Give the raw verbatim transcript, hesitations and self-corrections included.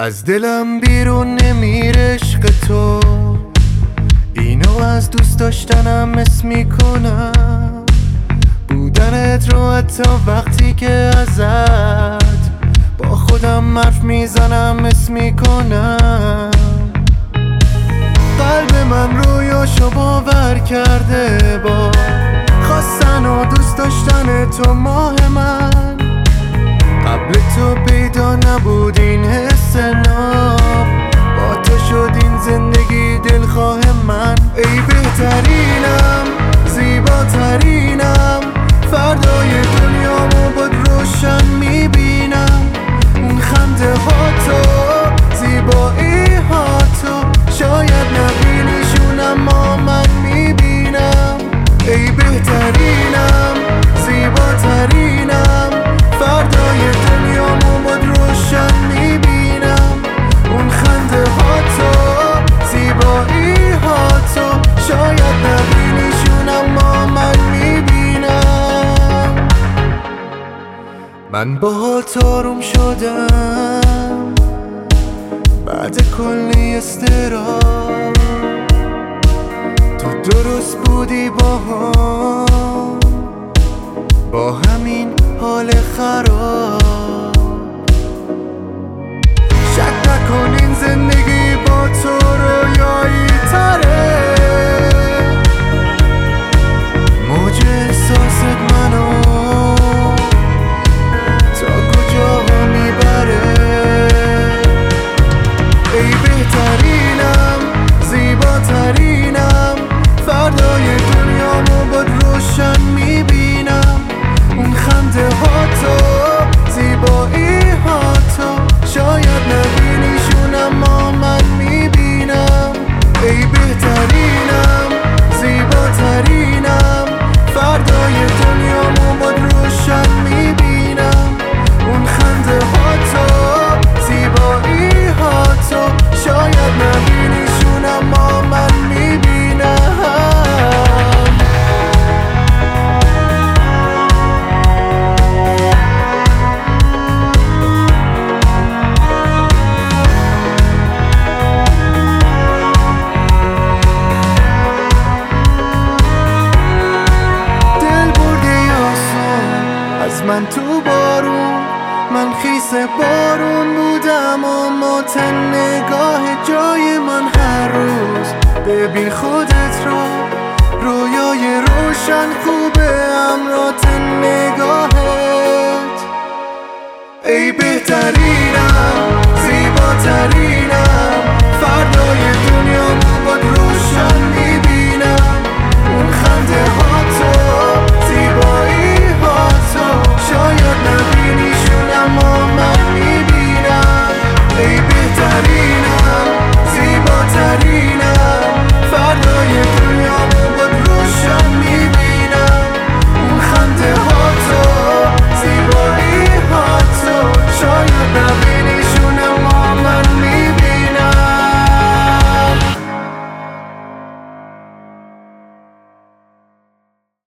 از دلم بیرون نمیره عشق تو، اینو از دوست داشتنم اسم میکنم. بودنت رو حتی وقتی که ازت با خودم حرف میزنم اسم میکنم. قلب من رویاشو باور کرده با خواستن و دوست داشتن تو ماه من. قبل تو پیدا نبود این حس ناب، با تو شد این زندگی دلخواه من. ای بهترینم، زیباترینم، فردای دنیامو باد روشن میبینم. اون خنده ها تو، زیبایی ها تو، شاید نبینیشون اما من میبینم. ای بهترینم، زیباترینم، فردای دنیامو باد روشن میبینم. اون خنده ها تو، زیبایی ها تو، شاید نبینیشون اما من میبینم. من باهات آروم شدم بعد کلی استراب، تو درست بودی با هم، با همین حال خراب. شک نکن این زندگی با تو رویایی تره. موج احساست منو تا کجا میبره. ای بهترینم، زیباترینم، فردای دنیامو باد روشن میبینم. اون خنده ها تو، زیبایی ها تو، شاید نبینیشون اما من میبینم. ای بهترینم، زیباترینم، فردای دنیامو باد روشن میبینم. اون خنده ها تو، زیبایی ها تو، شاید نبینیشون اما من میبینم. من تو بارون، من خیس بارون بودم، اما تن نگاه جای من هر روز. ببین خودت رو، رویای روشن خوبه، امرات